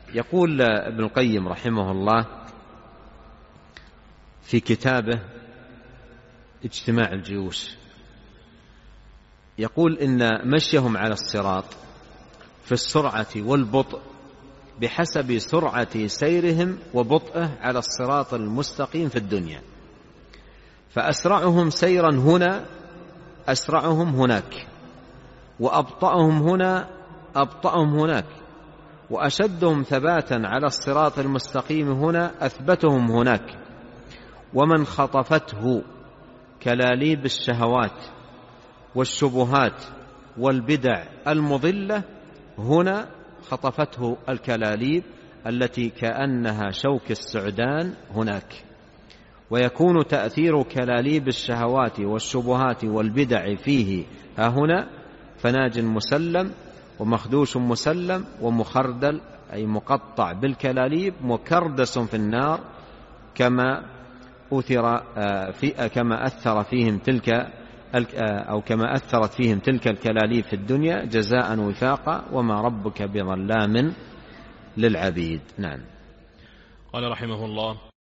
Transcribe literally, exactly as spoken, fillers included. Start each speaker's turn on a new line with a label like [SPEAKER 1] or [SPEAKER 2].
[SPEAKER 1] يقول ابن القيم رحمه الله في كتابه اجتماع الجيوش، يقول إن مشيهم على الصراط في السرعة والبطء بحسب سرعة سيرهم وبطئه على الصراط المستقيم في الدنيا، فأسرعهم سيرا هنا أسرعهم هناك، وأبطأهم هنا أبطأهم هناك، وأشدهم ثباتا على الصراط المستقيم هنا أثبتهم هناك. ومن خطفته كلاليب الشهوات والشبهات والبدع المضلة هنا خطفته الكلاليب التي كأنها شوك السعدان هناك. ويكون تأثير كلاليب الشهوات والشبهات والبدع فيه ها هنا فناج مسلم ومخدوش مسلم ومخردل أي مقطع بالكلاليب مكردس في النار، كما أثر في كما أثر فيهم تلك أو كما أثرت فيهم تلك الكلاليب في الدنيا جزاء وفاقا وما ربك بظلام للعبيد. نعم.
[SPEAKER 2] قال رحمه الله: